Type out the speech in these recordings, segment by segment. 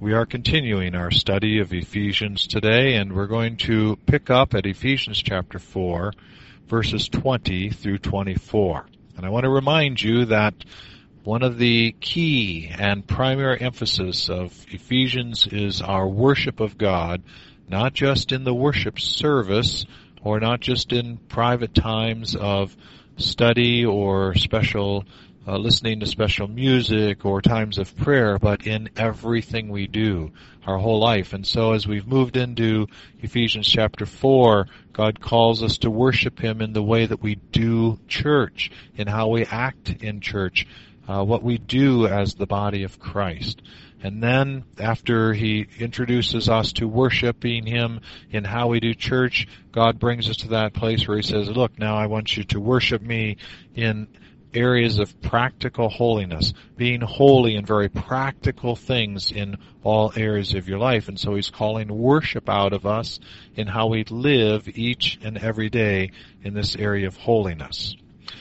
We are continuing our study of Ephesians today, and we're going to pick up at Ephesians chapter 4, verses 20 through 24. And I want to remind you that one of the key and primary emphasis of Ephesians is our worship of God, not just in the worship service or not just in private times of study or special listening to special music or times of prayer, but in everything we do, our whole life. And so as we've moved into Ephesians chapter 4, God calls us to worship Him in the way that we do church, in how we act in church, what we do as the body of Christ. And then after He introduces us to worshiping Him in how we do church, God brings us to that place where He says, look, now I want you to worship me in areas of practical holiness, being holy in very practical things in all areas of your life. And so He's calling worship out of us in how we live each and every day in this area of holiness.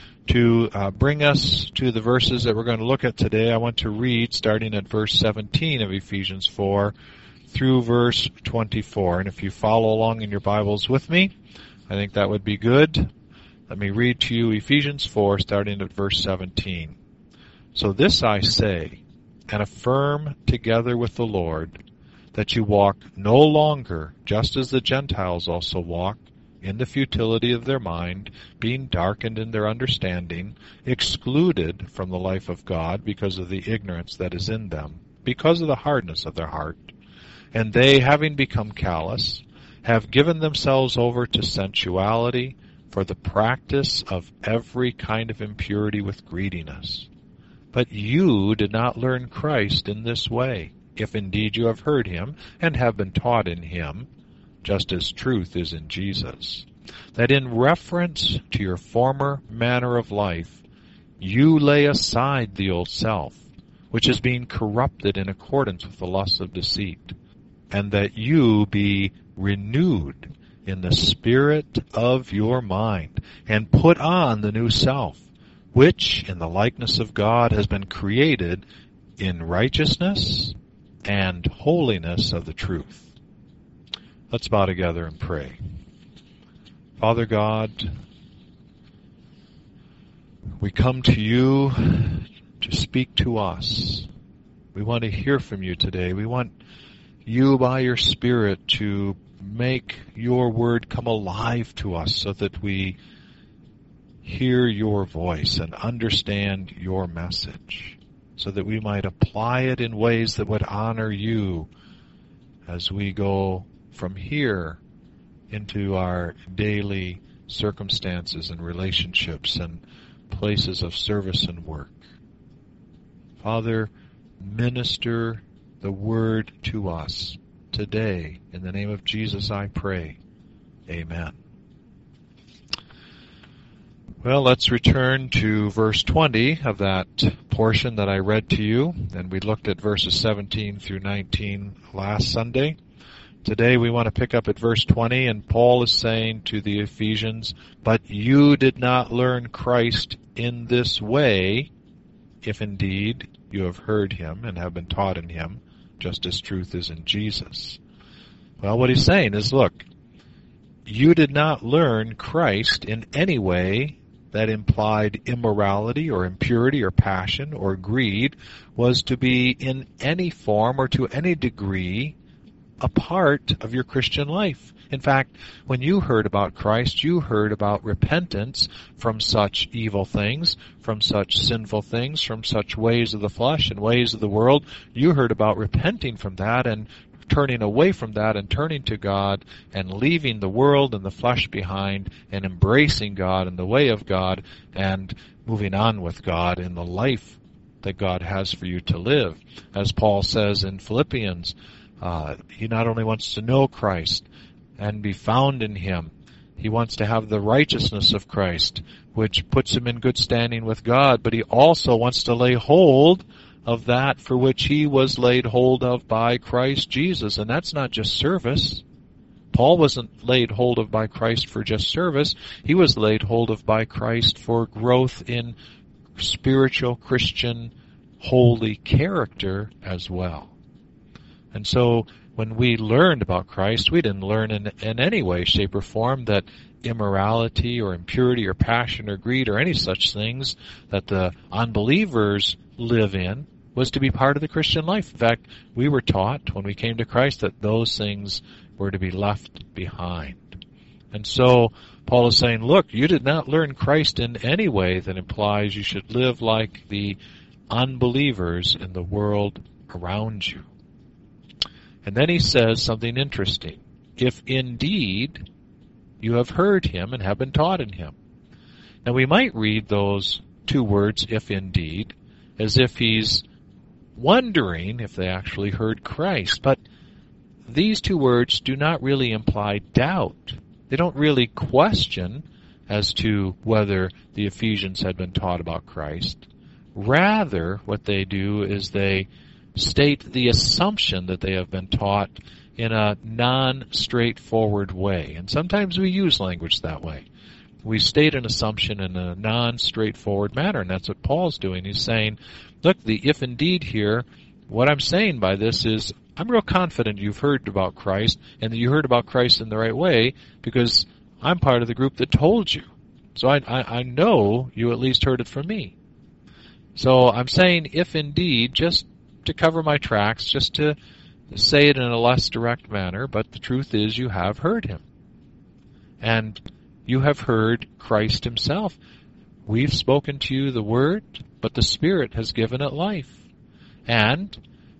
To bring us to the verses that we're going to look at today, I want to read starting at verse 17 of Ephesians 4 through verse 24. And if you follow along in your Bibles with me, I think that would be good. Let me read to you Ephesians 4, starting at verse 17. So this I say, and affirm together with the Lord, that you walk no longer, just as the Gentiles also walk, in the futility of their mind, being darkened in their understanding, excluded from the life of God because of the ignorance that is in them, because of the hardness of their heart. And they, having become callous, have given themselves over to sensuality, for the practice of every kind of impurity with greediness. But you did not learn Christ in this way, if indeed you have heard Him and have been taught in Him, just as truth is in Jesus, that in reference to your former manner of life, you lay aside the old self, which is being corrupted in accordance with the lusts of deceit, and that you be renewed in the spirit of your mind, and put on the new self, which in the likeness of God has been created in righteousness and holiness of the truth. Let's bow together and pray. Father God, we come to you to speak to us. We want to hear from you today. We want you by your Spirit to make your word come alive to us so that we hear your voice and understand your message, so that we might apply it in ways that would honor you as we go from here into our daily circumstances and relationships and places of service and work. Father, minister the word to us today. In the name of Jesus I pray. Amen. Well, let's return to verse 20 of that portion that I read to you. And we looked at verses 17 through 19 last Sunday. Today we want to pick up at verse 20, and Paul is saying to the Ephesians, but you did not learn Christ in this way, if indeed you have heard Him and have been taught in Him, just as truth is in Jesus. Well, what he's saying is, look, you did not learn Christ in any way that implied immorality or impurity or passion or greed was to be in any form or to any degree a part of your Christian life. In fact, when you heard about Christ, you heard about repentance from such evil things, from such sinful things, from such ways of the flesh and ways of the world. You heard about repenting from that and turning away from that and turning to God and leaving the world and the flesh behind and embracing God and the way of God and moving on with God in the life that God has for you to live. As Paul says in Philippians, he not only wants to know Christ and be found in Him, he wants to have the righteousness of Christ, which puts him in good standing with God, but he also wants to lay hold of that for which he was laid hold of by Christ Jesus. And that's not just service. Paul wasn't laid hold of by Christ for just service. He was laid hold of by Christ for growth in spiritual, Christian, holy character as well. And so when we learned about Christ, we didn't learn in any way, shape, or form that immorality or impurity or passion or greed or any such things that the unbelievers live in was to be part of the Christian life. In fact, we were taught when we came to Christ that those things were to be left behind. And so Paul is saying, look, you did not learn Christ in any way that implies you should live like the unbelievers in the world around you. And then he says something interesting. If indeed you have heard him and have been taught in him. Now we might read those two words, if indeed, as if he's wondering if they actually heard Christ. But these two words do not really imply doubt. They don't really question as to whether the Ephesians had been taught about Christ. Rather, what they do is they state the assumption that they have been taught in a non-straightforward way. And sometimes we use language that way. We state an assumption in a non-straightforward manner, and that's what Paul's doing. He's saying, look, the if indeed here, what I'm saying by this is, I'm real confident you've heard about Christ, and that you heard about Christ in the right way, because I'm part of the group that told you. So I know you at least heard it from me. So I'm saying, if indeed, just to cover my tracks, just to say it in a less direct manner, but the truth is you have heard him. And you have heard Christ himself. We've spoken to you the word, but the Spirit has given it life. And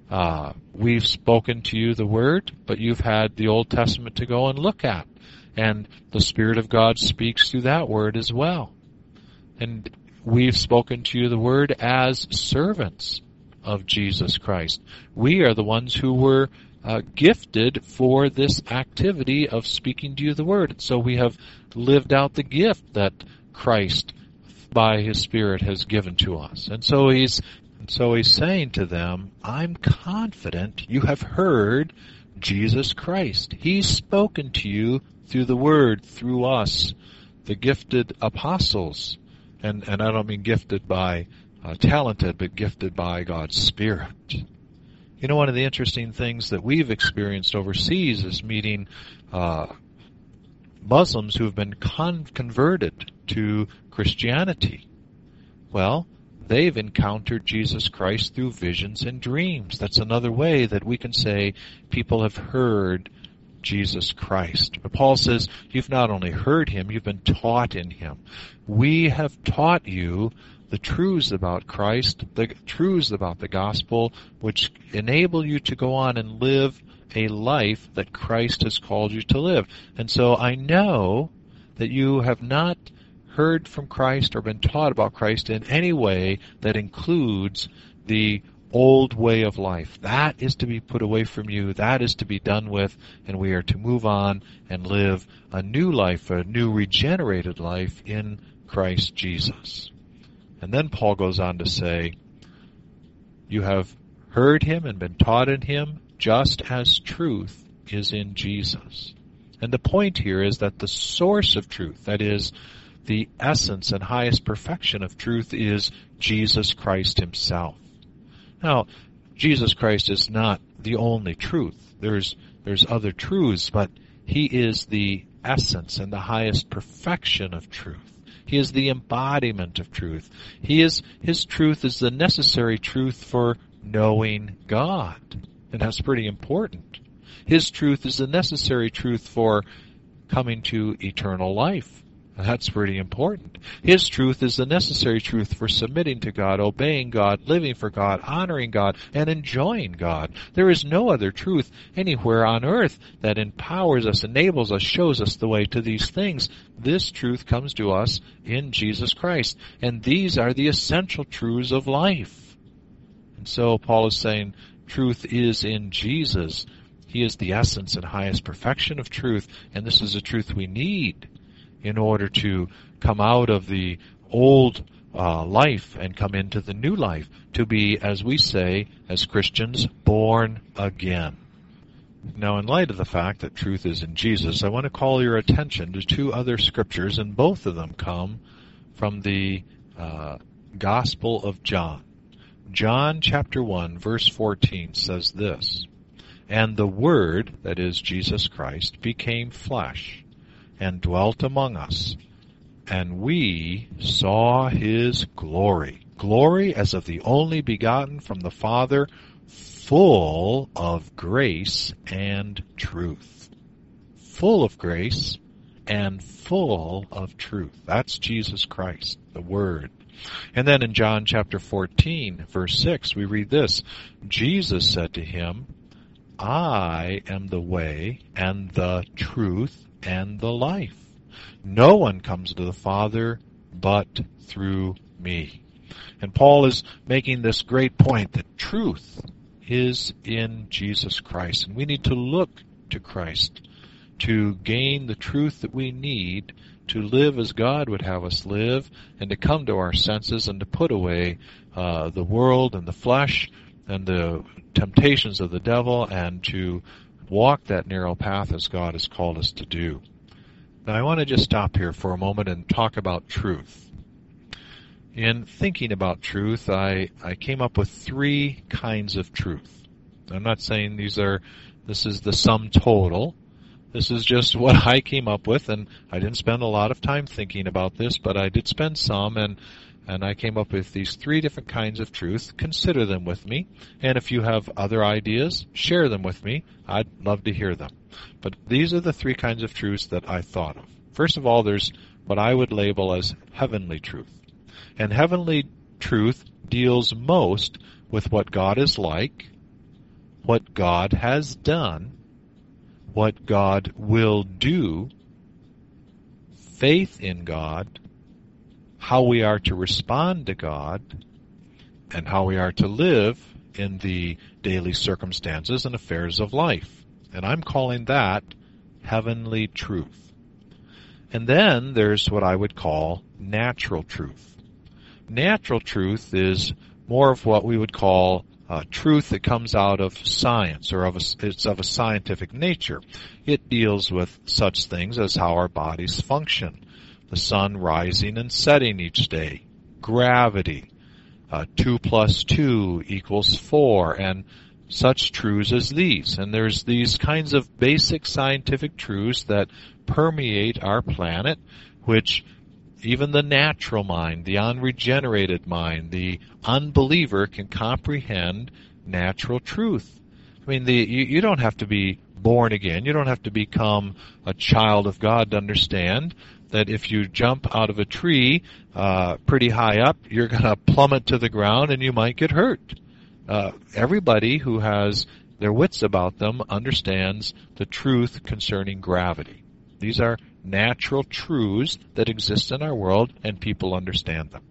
we've spoken to you the word, but you've had the Old Testament to go and look at. And the Spirit of God speaks through that word as well. And we've spoken to you the word as servants of Jesus Christ. We are the ones who were gifted for this activity of speaking to you the word. So we have lived out the gift that Christ, by his Spirit, has given to us. And so he's saying to them, I'm confident you have heard Jesus Christ. He's spoken to you through the word, through us, the gifted apostles. And I don't mean gifted by talented, but gifted by God's Spirit. You know, one of the interesting things that we've experienced overseas is meeting Muslims who have been converted to Christianity. Well, they've encountered Jesus Christ through visions and dreams. That's another way that we can say people have heard Jesus Christ. But Paul says, you've not only heard him, you've been taught in him. We have taught you the truths about Christ, the truths about the gospel, which enable you to go on and live a life that Christ has called you to live. And so I know that you have not heard from Christ or been taught about Christ in any way that includes the old way of life. That is to be put away from you. That is to be done with, and we are to move on and live a new life, a new regenerated life in Christ Jesus. And then Paul goes on to say, you have heard him and been taught in him, just as truth is in Jesus. And the point here is that the source of truth, that is, the essence and highest perfection of truth, is Jesus Christ himself. Now, Jesus Christ is not the only truth. There's other truths, but he is the essence and the highest perfection of truth. He is the embodiment of truth. His truth is the necessary truth for knowing God. And that's pretty important. His truth is the necessary truth for coming to eternal life. That's pretty important. His truth is the necessary truth for submitting to God, obeying God, living for God, honoring God, and enjoying God. There is no other truth anywhere on earth that empowers us, enables us, shows us the way to these things. This truth comes to us in Jesus Christ. And these are the essential truths of life. And so Paul is saying truth is in Jesus. He is the essence and highest perfection of truth, and this is a truth we need in order to come out of the old life and come into the new life, to be, as we say, as Christians, born again. Now, in light of the fact that truth is in Jesus, I want to call your attention to two other scriptures, and both of them come from the Gospel of John. John chapter 1, verse 14 says this, And the Word, that is Jesus Christ, became flesh and dwelt among us. And we saw his glory. Glory as of the only begotten from the Father, full of grace and truth. Full of grace and full of truth. That's Jesus Christ, the Word. And then in John chapter 14, verse 6, we read this. Jesus said to him, I am the way and the truth and the life. No one comes to the Father but through me. And Paul is making this great point that truth is in Jesus Christ. And we need to look to Christ to gain the truth that we need to live as God would have us live, and to come to our senses and to put away the world and the flesh and the temptations of the devil, and to walk that narrow path as God has called us to do. Now I want to just stop here for a moment and talk about truth. In thinking about truth, I came up with three kinds of truth. I'm not saying this is the sum total. This is just what I came up with, and I didn't spend a lot of time thinking about this, but I did spend some, and I came up with these three different kinds of truth. Consider them with me, and if you have other ideas, share them with me. I'd love to hear them. But these are the three kinds of truths that I thought of. First of all, there's what I would label as heavenly truth. And heavenly truth deals most with what God is like, what God has done, what God will do, faith in God, how we are to respond to God, and how we are to live in the daily circumstances and affairs of life. And I'm calling that heavenly truth. And then there's what I would call natural truth. Natural truth is more of what we would call truth that comes out of science, or it's of a scientific nature. It deals with such things as how our bodies function, the sun rising and setting each day, gravity, 2 + 2 = 4, and such truths as these. And there's these kinds of basic scientific truths that permeate our planet, which even the natural mind, the unregenerated mind, the unbeliever can comprehend natural truth. I mean, you don't have to be born again. You don't have to become a child of God to understand that if you jump out of a tree pretty high up, you're going to plummet to the ground and you might get hurt. Everybody who has their wits about them understands the truth concerning gravity. These are natural truths that exist in our world, and people understand them.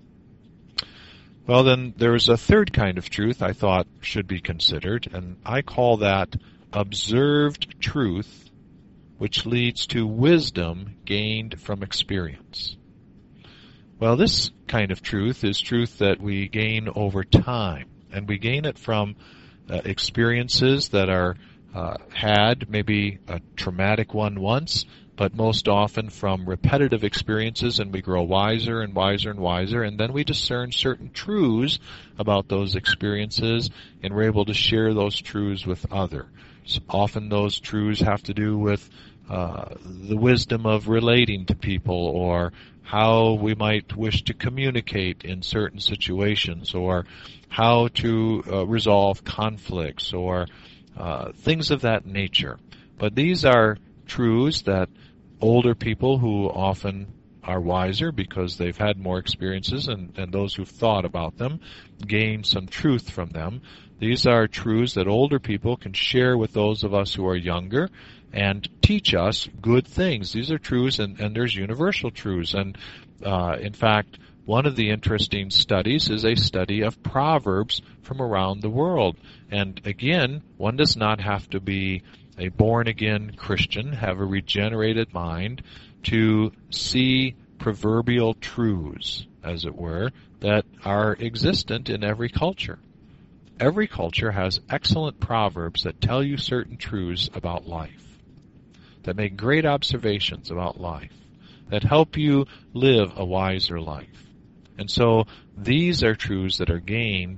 Well, then there's a third kind of truth I thought should be considered, and I call that observed truth, which leads to wisdom gained from experience. Well, this kind of truth is truth that we gain over time, and we gain it from experiences that are had, maybe a traumatic one once, but most often from repetitive experiences, and we grow wiser and wiser and wiser, and then we discern certain truths about those experiences, and we're able to share those truths with others. So often those truths have to do with the wisdom of relating to people, or how we might wish to communicate in certain situations, or how to resolve conflicts, or things of that nature. But these are truths that older people, who often are wiser because they've had more experiences, and those who've thought about them, gain some truth from them. These are truths that older people can share with those of us who are younger and teach us good things. These are truths, and there's universal truths. And in fact, one of the interesting studies is a study of Proverbs from around the world. And again, one does not have to be a born-again Christian, have a regenerated mind, to see proverbial truths, as it were, that are existent in every culture. Every culture has excellent proverbs that tell you certain truths about life, that make great observations about life, that help you live a wiser life. And so these are truths that are gained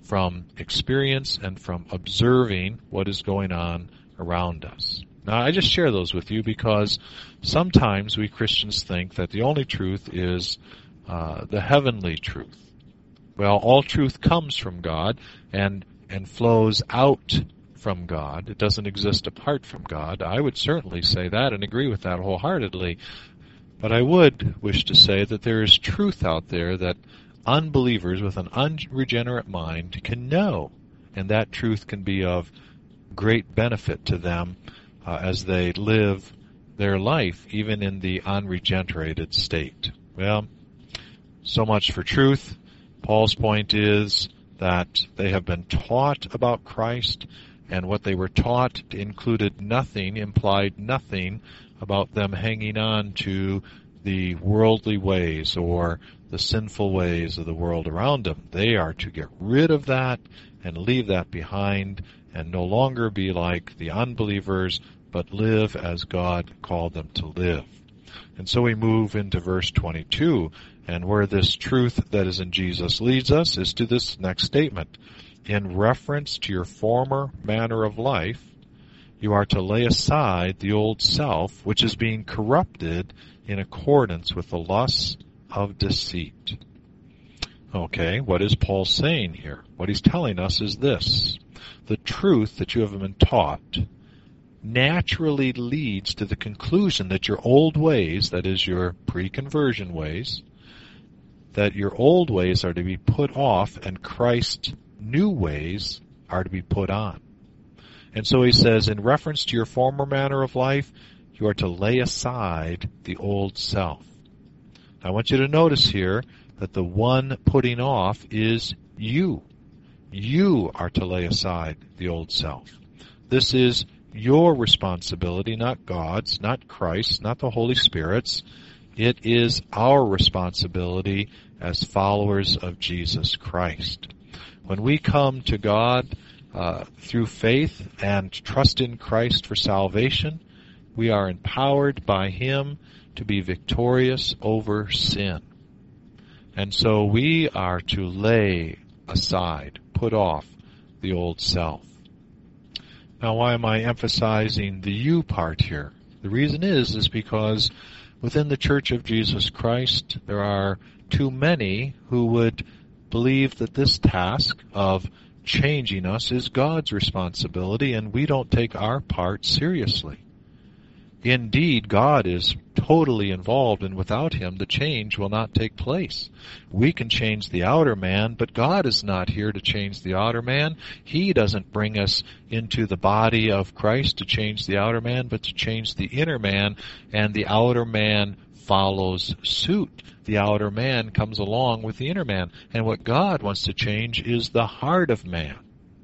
from experience and from observing what is going on around us. Now, I just share those with you because sometimes we Christians think that the only truth is the heavenly truth. Well, all truth comes from God and flows out from God. It doesn't exist apart from God. I would certainly say that and agree with that wholeheartedly. But I would wish to say that there is truth out there that unbelievers with an unregenerate mind can know, and that truth can be of great benefit to them as they live their life, even in the unregenerated state. Well, so much for truth. Paul's point is that they have been taught about Christ, and what they were taught implied nothing about them hanging on to the worldly ways or the sinful ways of the world around them. They are to get rid of that and leave that behind and no longer be like the unbelievers, but live as God called them to live. And so we move into verse 22, and where this truth that is in Jesus leads us is to this next statement. In reference to your former manner of life, you are to lay aside the old self, which is being corrupted in accordance with the lusts of deceit. Okay, what is Paul saying here? What he's telling us is this. The truth that you have been taught naturally leads to the conclusion that your old ways, that is your pre-conversion ways, that your old ways are to be put off and Christ's new ways are to be put on. And so he says, in reference to your former manner of life, you are to lay aside the old self. I want you to notice here that the one putting off is you. You are to lay aside the old self. This is your responsibility, not God's, not Christ's, not the Holy Spirit's. It is our responsibility as followers of Jesus Christ. When we come to God through faith and trust in Christ for salvation, we are empowered by Him to be victorious over sin. And so we are to lay aside, put off the old self. Now, why am I emphasizing the you part here? The reason is because within the Church of Jesus Christ, there are too many who would believe that this task of changing us is God's responsibility, and we don't take our part seriously. Indeed, God is totally involved, and without Him, the change will not take place. We can change the outer man, but God is not here to change the outer man. He doesn't bring us into the body of Christ to change the outer man, but to change the inner man, and the outer man follows suit. The outer man comes along with the inner man. And what God wants to change is the heart of man.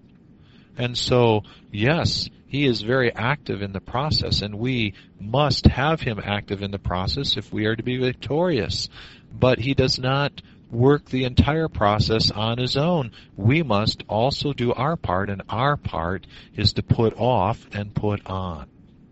And so, yes, He is very active in the process, and we must have Him active in the process if we are to be victorious. But He does not work the entire process on His own. We must also do our part, and our part is to put off and put on.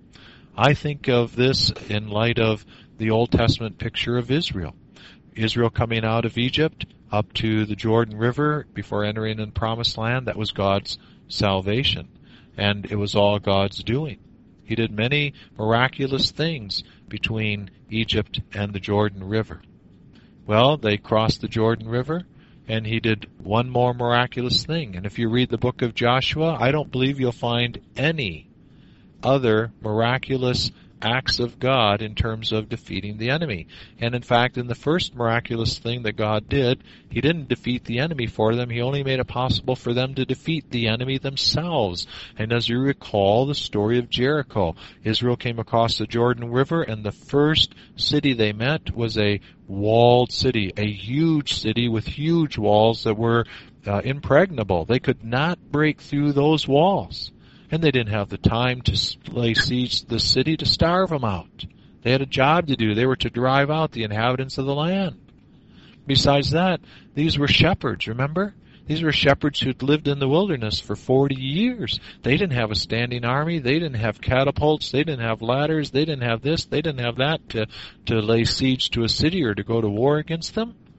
I think of this in light of the Old Testament picture of Israel. Israel coming out of Egypt up to the Jordan River before entering in the Promised Land, that was God's salvation. And it was all God's doing. He did many miraculous things between Egypt and the Jordan River. Well, they crossed the Jordan River, and He did one more miraculous thing. And if you read the book of Joshua, I don't believe you'll find any other miraculous acts of God in terms of defeating the enemy. And in fact, in the first miraculous thing that God did, He didn't defeat the enemy for them. He only made it possible for them to defeat the enemy themselves. And as you recall the story of Jericho, Israel came across the Jordan River, and the first city they met was a walled city, a huge city with huge walls that were impregnable. They could not break through those walls. And they didn't have the time to lay siege to the city to starve them out. They had a job to do. They were to drive out the inhabitants of the land. Besides that, these were shepherds, remember? These were shepherds who'd lived in the wilderness for 40 years. They didn't have a standing army. They didn't have catapults. They didn't have ladders. They didn't have this. They didn't have that to lay siege to a city or to go to war against them.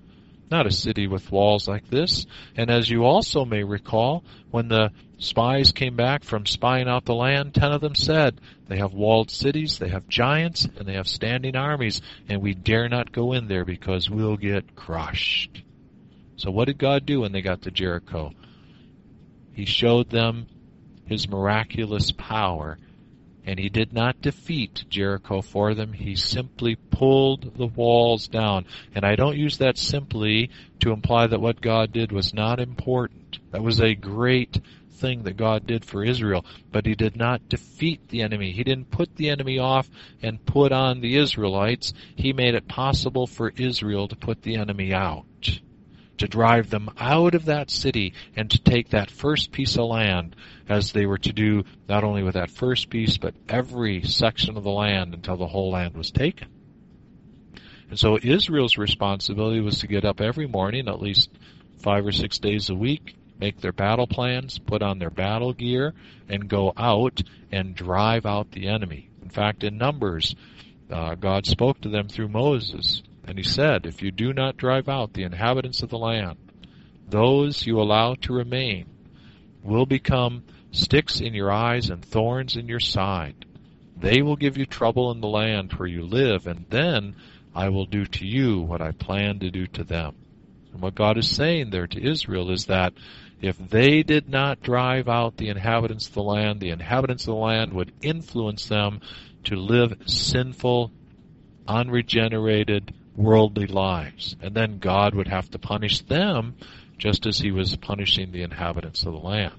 not a city with walls like this. And as you also may recall, when the spies came back from spying out the land, 10 of them said, they have walled cities, they have giants, and they have standing armies, and we dare not go in there because we'll get crushed. So what did God do when they got to Jericho? He showed them his miraculous power, and he did not defeat Jericho for them. He simply pulled the walls down. And I don't use that simply to imply that what God did was not important. That was a great thing that God did for Israel, but he did not defeat the enemy. He didn't put the enemy off and put on the Israelites. He made it possible for Israel to put the enemy out, to drive them out of that city and to take that first piece of land, as they were to do not only with that first piece, but every section of the land until the whole land was taken. And so Israel's responsibility was to get up every morning, at least 5 or 6 days a week, make their battle plans, put on their battle gear, and go out and drive out the enemy. In fact, in Numbers, God spoke to them through Moses, and he said, if you do not drive out the inhabitants of the land, those you allow to remain will become sticks in your eyes and thorns in your side. They will give you trouble in the land where you live, and then I will do to you what I plan to do to them. And what God is saying there to Israel is that if they did not drive out the inhabitants of the land would influence them to live sinful, unregenerated, worldly lives. And then God would have to punish them just as he was punishing the inhabitants of the land.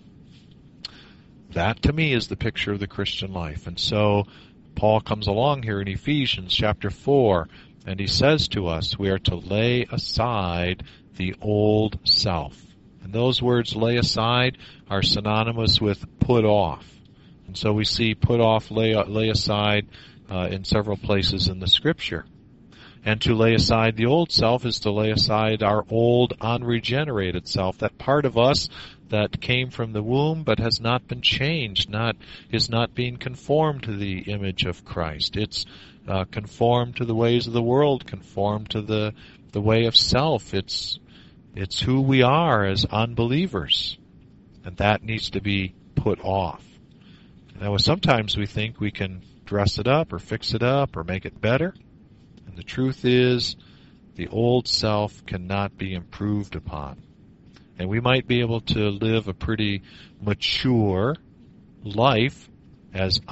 That, to me, is the picture of the Christian life. And so Paul comes along here in Ephesians chapter 4, and he says to us, we are to lay aside the old self. And those words, lay aside, are synonymous with put off. And so we see put off, lay aside in several places in the Scripture. And to lay aside the old self is to lay aside our old unregenerated self, that part of us that came from the womb but has not been changed, is not being conformed to the image of Christ. It's conformed to the ways of the world, conformed to the way of self. It's who we are as unbelievers, and that needs to be put off. Now, sometimes we think we can dress it up or fix it up or make it better. And the truth is, the old self cannot be improved upon. And we might be able to live a pretty mature life as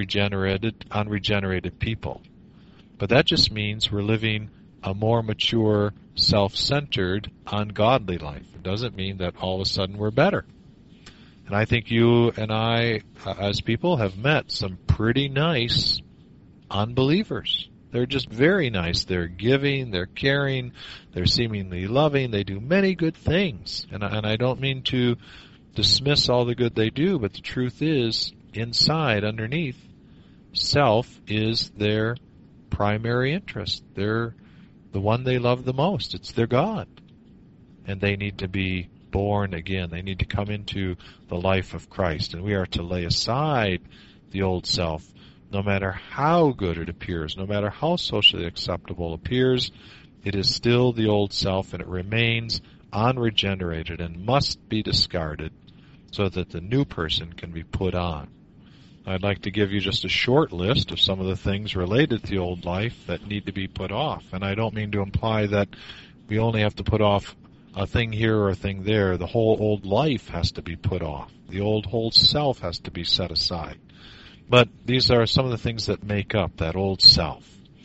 unregenerated people. But that just means we're living a more mature, self-centered, ungodly life. It doesn't mean that all of a sudden we're better. And I think you and I, as people, have met some pretty nice unbelievers. They're just very nice. They're giving, they're caring, they're seemingly loving, they do many good things. And I don't mean to dismiss all the good they do, but the truth is, inside, underneath, self is their primary interest. They're the one they love the most. It's their God. And they need to be born again. They need to come into the life of Christ. And we are to lay aside the old self. No matter how good it appears, no matter how socially acceptable it appears, it is still the old self, and it remains unregenerated and must be discarded so that the new person can be put on. I'd like to give you just a short list of some of the things related to the old life that need to be put off. And I don't mean to imply that we only have to put off a thing here or a thing there. The whole old life has to be put off. The whole self has to be set aside. But these are some of the things that make up that old self.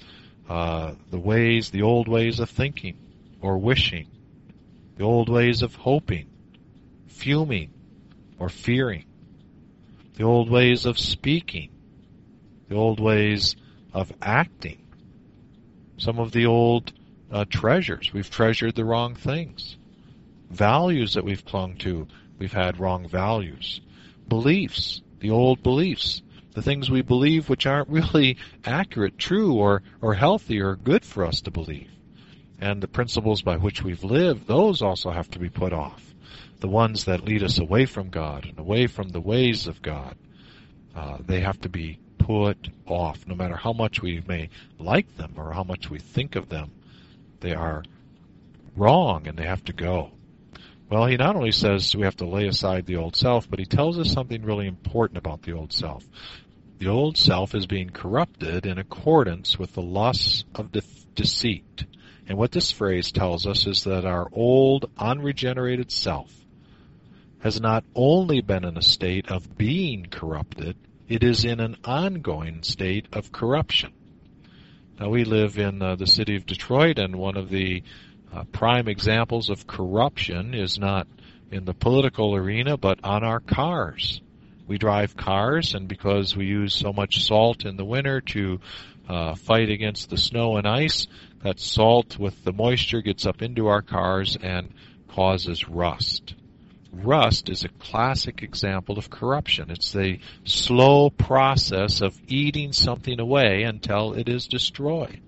The old ways of thinking or wishing. The old ways of hoping, fuming, or fearing. The old ways of speaking. The old ways of acting. Some of the old treasures. We've treasured the wrong things. Values that we've clung to. We've had wrong values. Beliefs. The old beliefs. The things we believe which aren't really accurate, true, or healthy or good for us to believe. And the principles by which we've lived, those also have to be put off. The ones that lead us away from God and away from the ways of God, they have to be put off. No matter how much we may like them or how much we think of them, they are wrong and they have to go. Well, he not only says we have to lay aside the old self, but he tells us something really important about the old self. The old self is being corrupted in accordance with the lusts of deceit. And what this phrase tells us is that our old, unregenerated self has not only been in a state of being corrupted, it is in an ongoing state of corruption. Now, we live in the city of Detroit, and one of the prime examples of corruption is not in the political arena, but on our cars. We drive cars, and because we use so much salt in the winter to fight against the snow and ice, that salt with the moisture gets up into our cars and causes rust. Rust is a classic example of corruption. It's the slow process of eating something away until it is destroyed.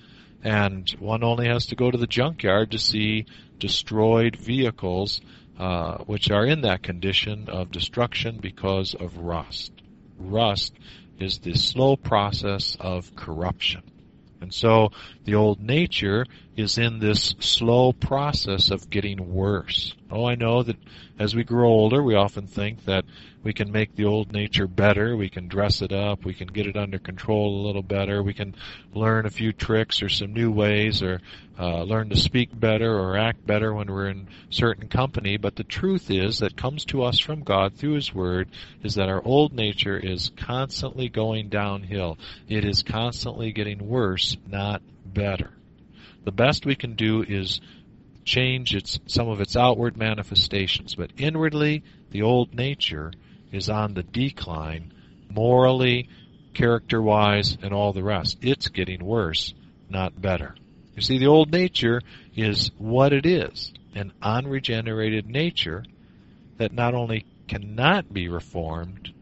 And one only has to go to the junkyard to see destroyed vehicles which are in that condition of destruction because of rust. Rust is the slow process of corruption. And so the old nature is in this slow process of getting worse. Oh, I know that as we grow older, we often think that we can make the old nature better. We can dress it up. We can get it under control a little better. We can learn a few tricks or some new ways, or learn to speak better or act better when we're in certain company. But the truth is that comes to us from God through His Word is that our old nature is constantly going downhill. It is constantly getting worse, not better. The best we can do is change some of its outward manifestations, but inwardly, the old nature is on the decline, morally, character-wise, and all the rest. It's getting worse, not better. You see, the old nature is what it is, an unregenerated nature that not only cannot be reformed,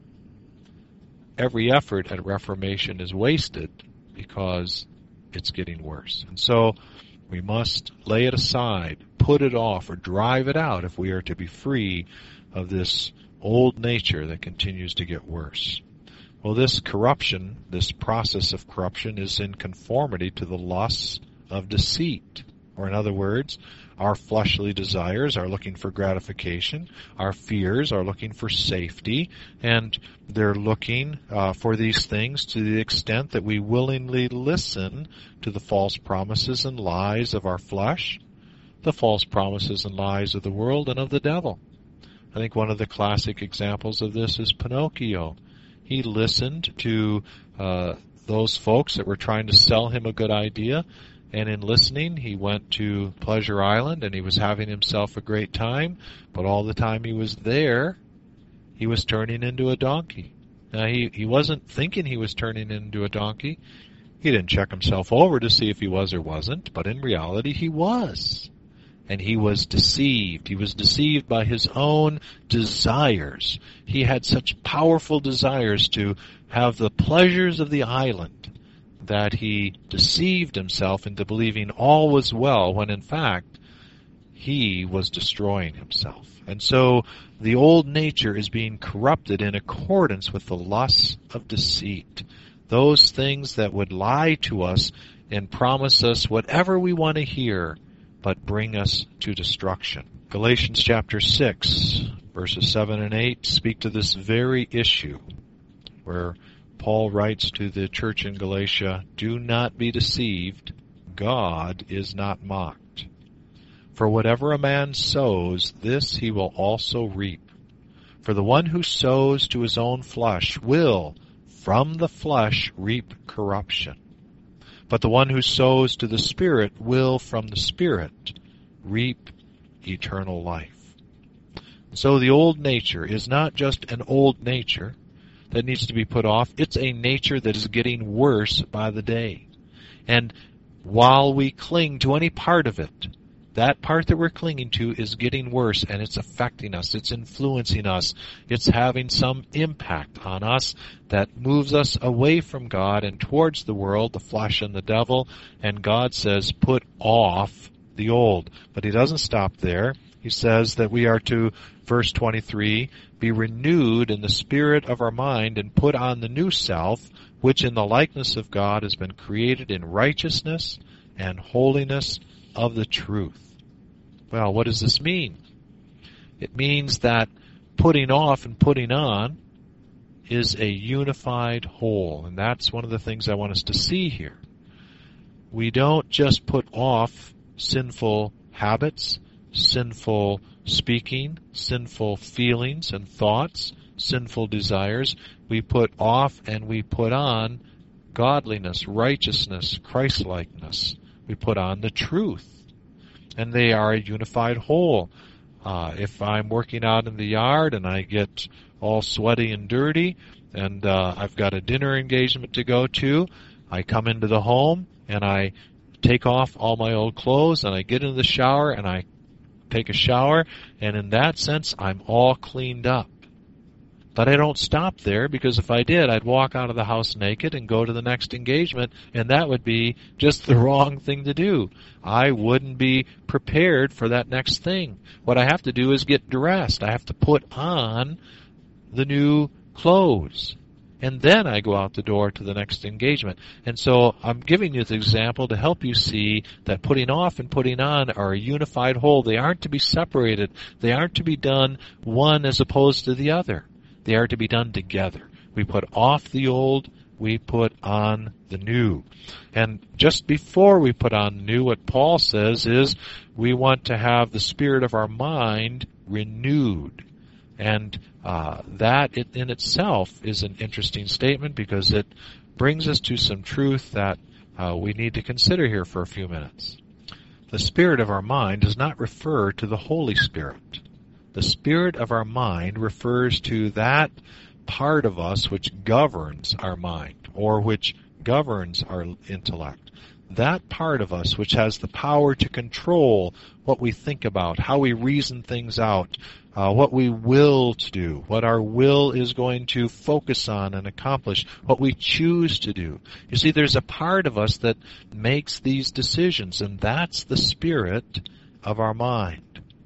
every effort at reformation is wasted because it's getting worse. And so we must lay it aside, put it off, or drive it out if we are to be free of this old nature that continues to get worse. Well, this corruption, this process of corruption, is in conformity to the lusts of deceit. Or in other words, our fleshly desires are looking for gratification. Our fears are looking for safety. And they're looking for these things to the extent that we willingly listen to the false promises and lies of our flesh, the false promises and lies of the world and of the devil. I think one of the classic examples of this is Pinocchio. He listened to those folks that were trying to sell him a good idea, and in listening, he went to Pleasure Island, and he was having himself a great time, but all the time he was there, he was turning into a donkey. Now, he wasn't thinking he was turning into a donkey. He didn't check himself over to see if he was or wasn't, but in reality, he was. And he was deceived. He was deceived by his own desires. He had such powerful desires to have the pleasures of the island that he deceived himself into believing all was well, when in fact he was destroying himself. And so the old nature is being corrupted in accordance with the lusts of deceit. Those things that would lie to us and promise us whatever we want to hear, but bring us to destruction. Galatians chapter 6, verses 7 and 8 speak to this very issue, where Paul writes to the church in Galatia, "Do not be deceived, God is not mocked. For whatever a man sows, this he will also reap. For the one who sows to his own flesh will, from the flesh, reap corruption. But the one who sows to the Spirit will, from the Spirit, reap eternal life." So the old nature is not just an old nature that needs to be put off. It's a nature that is getting worse by the day. And while we cling to any part of it, that part that we're clinging to is getting worse, and it's affecting us. It's influencing us. It's having some impact on us that moves us away from God and towards the world, the flesh, and the devil. And God says, put off the old. But He doesn't stop there. He says that we are to, verse 23, be renewed in the spirit of our mind and put on the new self, which in the likeness of God has been created in righteousness and holiness of the truth. Well, what does this mean? It means that putting off and putting on is a unified whole, and that's one of the things I want us to see here. We don't just put off sinful habits, sinful speaking, sinful feelings and thoughts, sinful desires. We put off and we put on godliness, righteousness, Christ-likeness. We put on the truth, and they are a unified whole. If I'm working out in the yard and I get all sweaty and dirty, and I've got a dinner engagement to go to, I come into the home and I take off all my old clothes and I get into the shower and I take a shower, and in that sense I'm all cleaned up. But I don't stop there, because if I did, I'd walk out of the house naked and go to the next engagement, and that would be just the wrong thing to do. I wouldn't be prepared for that next thing. What I have to do is get dressed. I have to put on the new clothes. And then I go out the door to the next engagement. And so I'm giving you this example to help you see that putting off and putting on are a unified whole. They aren't to be separated. They aren't to be done one as opposed to the other. They are to be done together. We put off the old, we put on the new. And just before we put on the new, what Paul says is we want to have the spirit of our mind renewed. And that in itself is an interesting statement, because it brings us to some truth that we need to consider here for a few minutes. The spirit of our mind does not refer to the Holy Spirit. The spirit of our mind refers to that part of us which governs our mind, or which governs our intellect. That part of us which has the power to control what we think about, how we reason things out, what we will to do, what our will is going to focus on and accomplish, what we choose to do. You see, there's a part of us that makes these decisions, and that's the spirit of our mind.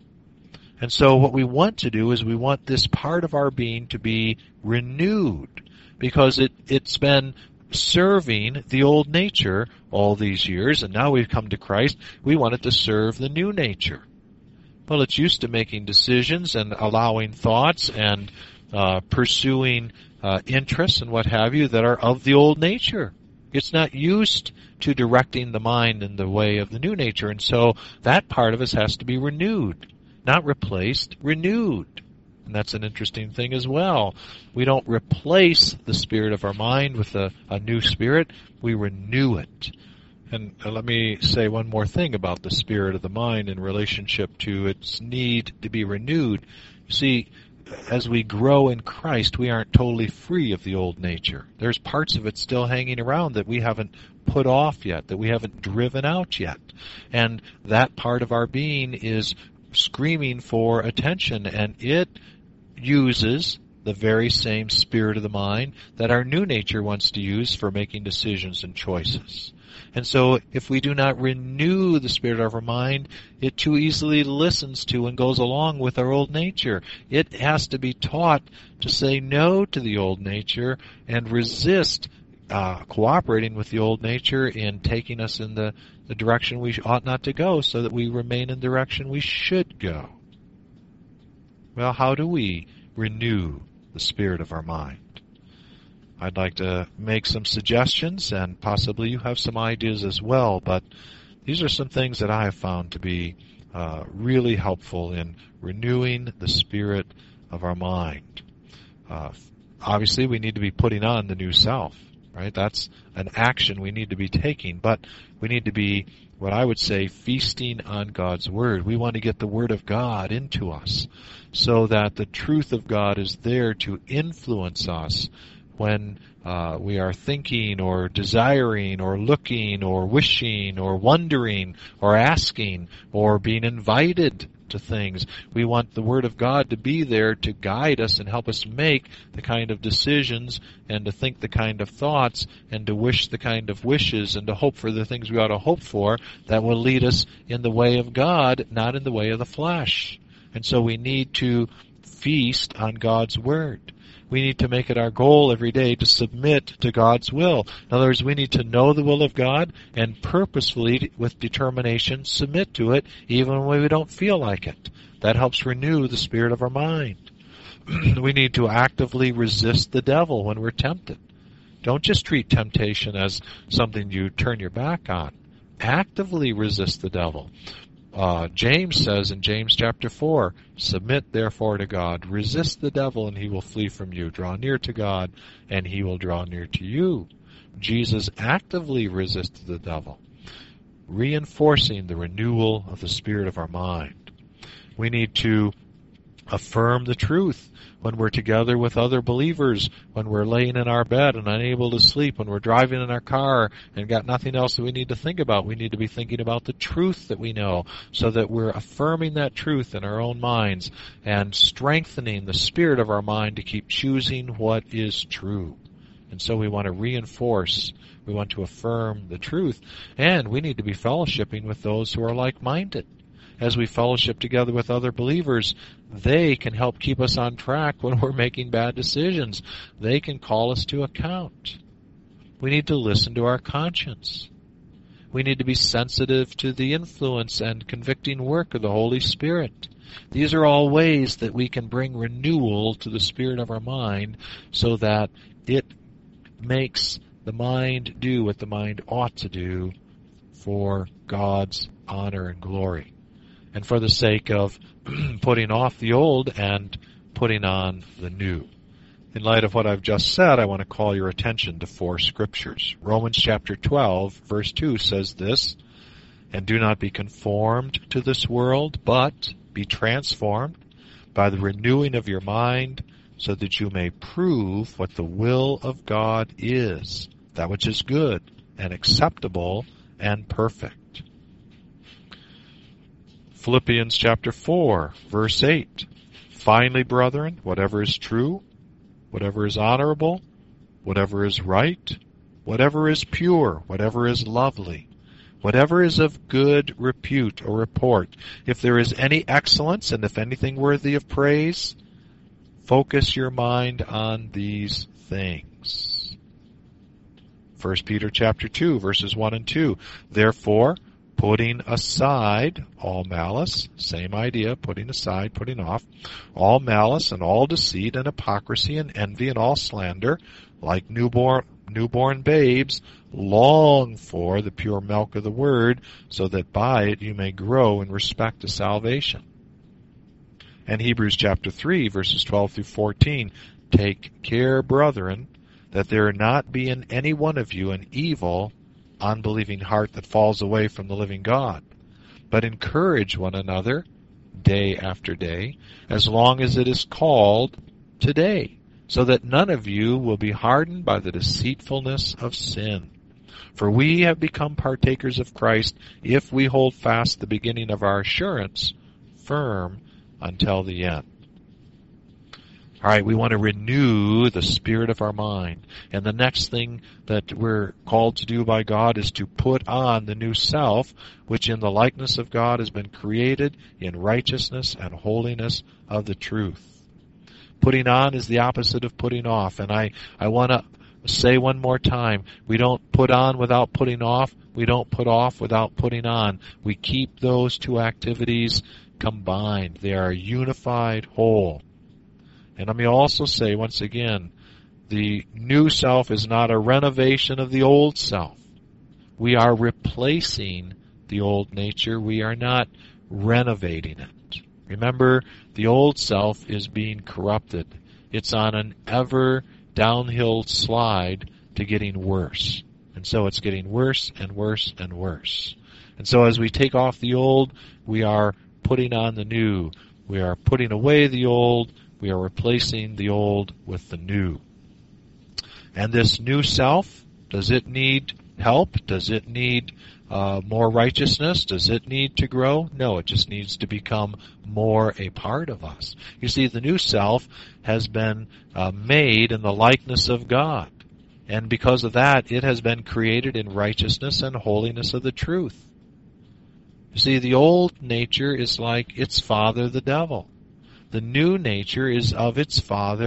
And so what we want to do is we want this part of our being to be renewed, because it's been serving the old nature all these years, and now we've come to Christ. We want it to serve the new nature. Well, it's used to making decisions and allowing thoughts and pursuing interests and what have you that are of the old nature. It's not used to directing the mind in the way of the new nature, and so that part of us has to be renewed. Not replaced, renewed. And that's an interesting thing as well. We don't replace the spirit of our mind with a new spirit. We renew it. And let me say one more thing about the spirit of the mind in relationship to its need to be renewed. You see, as we grow in Christ, we aren't totally free of the old nature. There's parts of it still hanging around that we haven't put off yet, that we haven't driven out yet. And that part of our being is screaming for attention, and it uses the very same spirit of the mind that our new nature wants to use for making decisions and choices. And so if we do not renew the spirit of our mind, it too easily listens to and goes along with our old nature. It has to be taught to say no to the old nature and resist cooperating with the old nature in taking us in the direction we ought not to go, so that we remain in the direction we should go. Well, how do we renew the spirit of our mind? I'd like to make some suggestions, and possibly you have some ideas as well, but these are some things that I have found to be really helpful in renewing the spirit of our mind. Obviously, we need to be putting on the new self. Right? That's an action we need to be taking, but we need to be, what I would say, feasting on God's Word. We want to get the Word of God into us so that the truth of God is there to influence us when we are thinking or desiring or looking or wishing or wondering or asking or being invited to things. We want the Word of God to be there to guide us and help us make the kind of decisions and to think the kind of thoughts and to wish the kind of wishes and to hope for the things we ought to hope for that will lead us in the way of God, not in the way of the flesh. And so we need to feast on God's Word. We need to make it our goal every day to submit to God's will. In other words, we need to know the will of God and purposefully, with determination, submit to it even when we don't feel like it. That helps renew the spirit of our mind. We need to actively resist the devil when we're tempted. Don't just treat temptation as something you turn your back on. Actively resist the devil. James says in James chapter 4, submit therefore to God, resist the devil and he will flee from you. Draw near to God and he will draw near to you. Jesus actively resisted the devil, reinforcing the renewal of the spirit of our mind. We need to affirm the truth when we're together with other believers, when we're laying in our bed and unable to sleep, when we're driving in our car and got nothing else that we need to think about. We need to be thinking about the truth that we know so that we're affirming that truth in our own minds and strengthening the spirit of our mind to keep choosing what is true. And so we want to reinforce, we want to affirm the truth, and we need to be fellowshipping with those who are like-minded. As we fellowship together with other believers, they can help keep us on track when we're making bad decisions. They can call us to account. We need to listen to our conscience. We need to be sensitive to the influence and convicting work of the Holy Spirit. These are all ways that we can bring renewal to the spirit of our mind so that it makes the mind do what the mind ought to do for God's honor and glory, and for the sake of putting off the old and putting on the new. In light of what I've just said, I want to call your attention to 4 scriptures. Romans chapter 12, verse 2 says this, and do not be conformed to this world, but be transformed by the renewing of your mind, so that you may prove what the will of God is, that which is good and acceptable and perfect. Philippians chapter 4, verse 8. Finally, brethren, whatever is true, whatever is honorable, whatever is right, whatever is pure, whatever is lovely, whatever is of good repute or report, if there is any excellence and if anything worthy of praise, focus your mind on these things. 1 Peter chapter 2, verses 1 and 2. Therefore, putting aside all malice, same idea, putting aside, putting off, all malice and all deceit and hypocrisy and envy and all slander, like newborn babes, long for the pure milk of the word, so that by it you may grow in respect to salvation. And Hebrews chapter 3, verses 12 through 14, take care, brethren, that there not be in any one of you an evil, unbelieving heart that falls away from the living God, but encourage one another day after day, as long as it is called today, so that none of you will be hardened by the deceitfulness of sin. For we have become partakers of Christ if we hold fast the beginning of our assurance firm until the end. All right, we want to renew the spirit of our mind. And the next thing that we're called to do by God is to put on the new self, which in the likeness of God has been created in righteousness and holiness of the truth. Putting on is the opposite of putting off. And I want to say one more time, we don't put on without putting off. We don't put off without putting on. We keep those two activities combined. They are a unified whole. And let me also say once again, the new self is not a renovation of the old self. We are replacing the old nature. We are not renovating it. Remember, the old self is being corrupted. It's on an ever downhill slide to getting worse. And so it's getting worse and worse and worse. And so as we take off the old, we are putting on the new. We are putting away the old. We are replacing the old with the new. And this new self, does it need help? Does it need more righteousness? Does it need to grow? No, it just needs to become more a part of us. You see, the new self has been made in the likeness of God. And because of that, it has been created in righteousness and holiness of the truth. You see, the old nature is like its father, the devil. The new nature is of its father,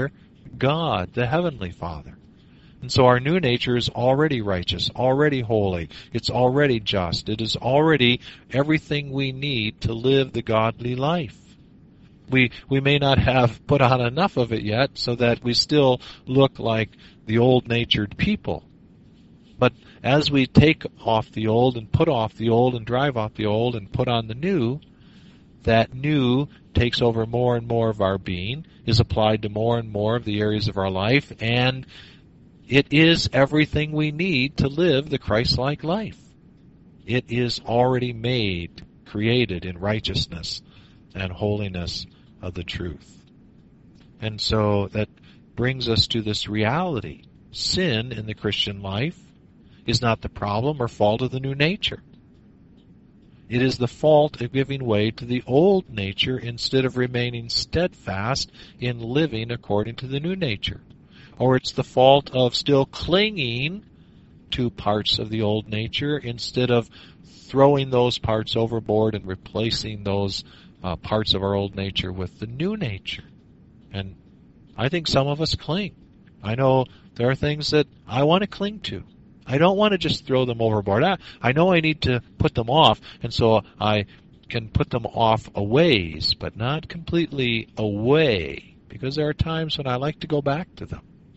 God, the Heavenly Father. And so our new nature is already righteous, already holy, it's already just, it is already everything we need to live the godly life. We may not have put on enough of it yet so that we still look like the old-natured people. But as we take off the old and put off the old and drive off the old and put on the new, that new takes over more and more of our being, is applied to more and more of the areas of our life, and it is everything we need to live the Christ-like life. It is already made, created in righteousness and holiness of the truth. And so that brings us to this reality. Sin in the Christian life is not the problem or fault of the new nature. It is the fault of giving way to the old nature instead of remaining steadfast in living according to the new nature. Or it's the fault of still clinging to parts of the old nature instead of throwing those parts overboard and replacing those parts of our old nature with the new nature. And I think some of us cling. I know there are things that I want to cling to. I don't want to just throw them overboard. I know I need to put them off, and so I can put them off a ways, but not completely away, because there are times when I like to go back to them.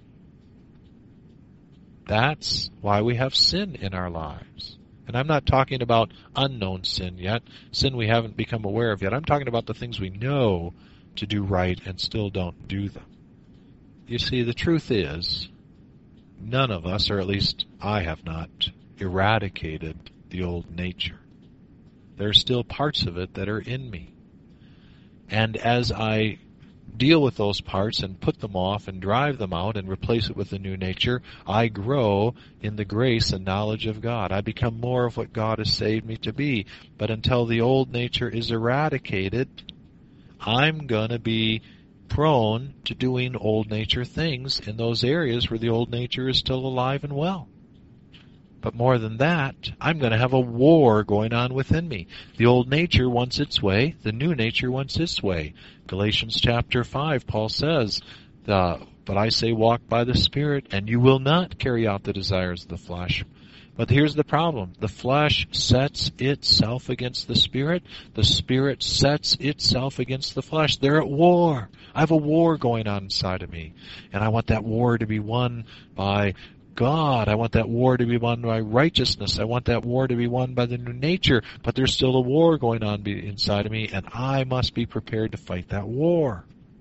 That's why we have sin in our lives. And I'm not talking about unknown sin yet, sin we haven't become aware of yet. I'm talking about the things we know to do right and still don't do them. You see, the truth is, none of us, or at least I have not, eradicated the old nature. There are still parts of it that are in me. And as I deal with those parts and put them off and drive them out and replace it with the new nature, I grow in the grace and knowledge of God. I become more of what God has saved me to be. But until the old nature is eradicated, I'm going to be prone to doing old nature things in those areas where the old nature is still alive and well. But more than that, I'm going to have a war going on within me. The old nature wants its way. The new nature wants its way. Galatians chapter 5, Paul says, but I say walk by the Spirit, and you will not carry out the desires of the flesh. But here's the problem. The flesh sets itself against the Spirit. The Spirit sets itself against the flesh. They're at war. I have a war going on inside of me. And I want that war to be won by God. I want that war to be won by righteousness. I want that war to be won by the new nature. But there's still a war going on inside of me, and I must be prepared to fight that war.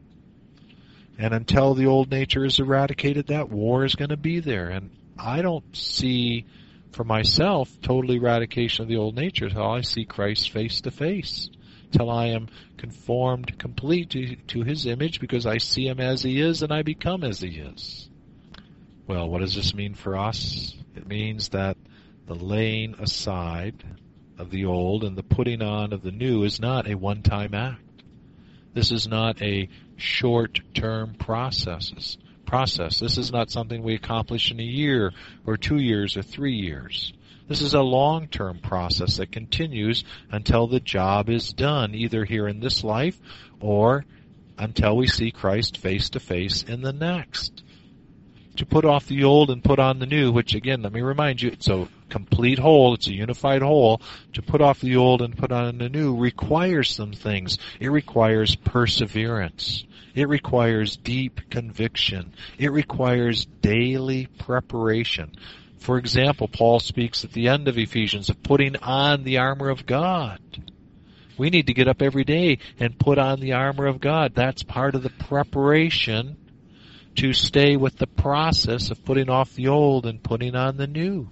And until the old nature is eradicated, that war is going to be there. And I don't see for myself total eradication of the old nature until I see Christ face to face, till I am conformed completely to His image, because I see Him as He is and I become as He is. Well, what does this mean for us? It means that the laying aside of the old and the putting on of the new is not a one-time act. This is not a short-term process. This is not something we accomplish in a year or 2 years or 3 years. This is a long-term process that continues until the job is done, either here in this life or until we see Christ face to face in the next. To put off the old and put on the new, which again, let me remind you, it's a complete whole, it's a unified whole. To put off the old and put on the new requires some things. It requires perseverance. It requires deep conviction. It requires daily preparation. For example, Paul speaks at the end of Ephesians of putting on the armor of God. We need to get up every day and put on the armor of God. That's part of the preparation to stay with the process of putting off the old and putting on the new.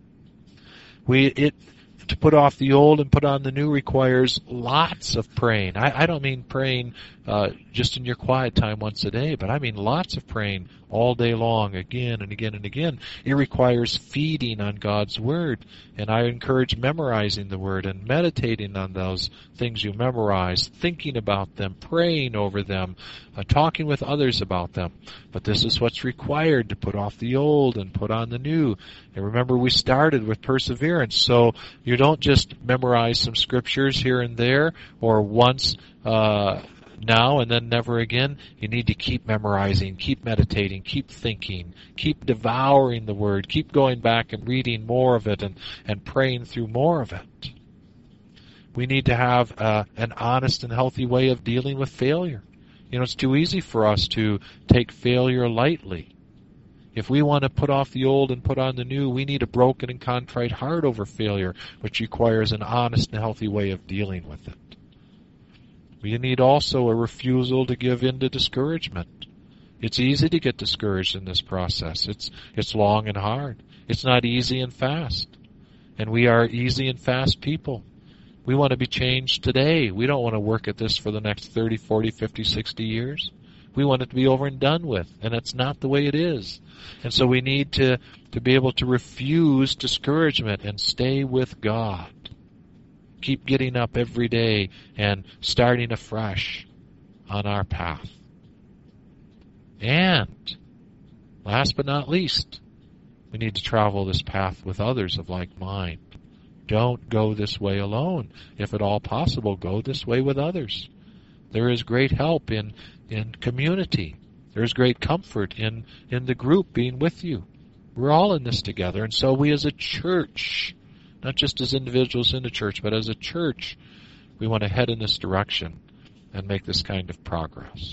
To put off the old and put on the new requires lots of praying. I don't mean praying just in your quiet time once a day, but I mean lots of praying all day long, again and again and again. It requires feeding on God's Word, and I encourage memorizing the Word and meditating on those things you memorize, thinking about them, praying over them, talking with others about them. But this is what's required to put off the old and put on the new. And remember, we started with perseverance, so you don't just memorize some scriptures here and there, or once now and then never again, you need to keep memorizing, keep meditating, keep thinking, keep devouring the Word, keep going back and reading more of it and praying through more of it. We need to have an honest and healthy way of dealing with failure. It's too easy for us to take failure lightly. If we want to put off the old and put on the new, we need a broken and contrite heart over failure, which requires an honest and healthy way of dealing with it. We need also a refusal to give in to discouragement. It's easy to get discouraged in this process. It's long and hard. It's not easy and fast. And we are easy and fast people. We want to be changed today. We don't want to work at this for the next 30, 40, 50, 60 years. We want it to be over and done with, and that's not the way it is. And so we need to be able to refuse discouragement and stay with God. Keep getting up every day and starting afresh on our path. And, last but not least, we need to travel this path with others of like mind. Don't go this way alone. If at all possible, go this way with others. There is great help in community. There is great comfort in the group being with you. We're all in this together, and so we as a church, not just as individuals in the church, but as a church, we want to head in this direction and make this kind of progress.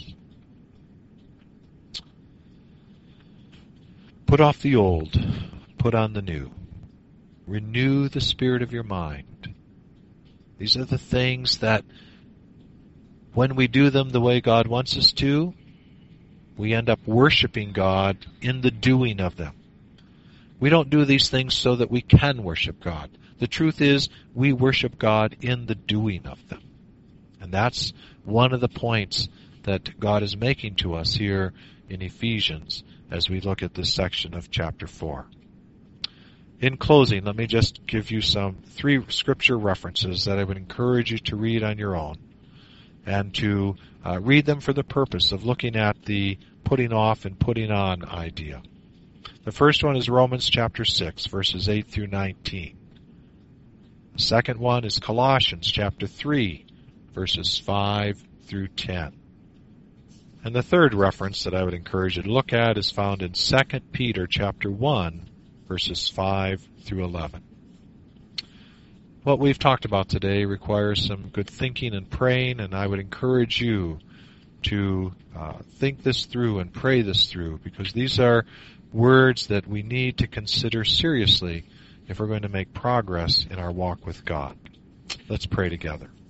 Put off the old, put on the new. Renew the spirit of your mind. These are the things that, when we do them the way God wants us to, we end up worshiping God in the doing of them. We don't do these things so that we can worship God. The truth is, we worship God in the doing of them. And that's one of the points that God is making to us here in Ephesians as we look at this section of chapter 4. In closing, let me just give you 3 scripture references that I would encourage you to read on your own and to read them for the purpose of looking at the putting off and putting on idea. The first one is Romans chapter 6, verses 8 through 19. The second one is Colossians chapter 3, verses 5 through 10. And the third reference that I would encourage you to look at is found in 2 Peter chapter 1, verses 5 through 11. What we've talked about today requires some good thinking and praying, and I would encourage you to think this through and pray this through, because these are words that we need to consider seriously if we're going to make progress in our walk with God. Let's pray together.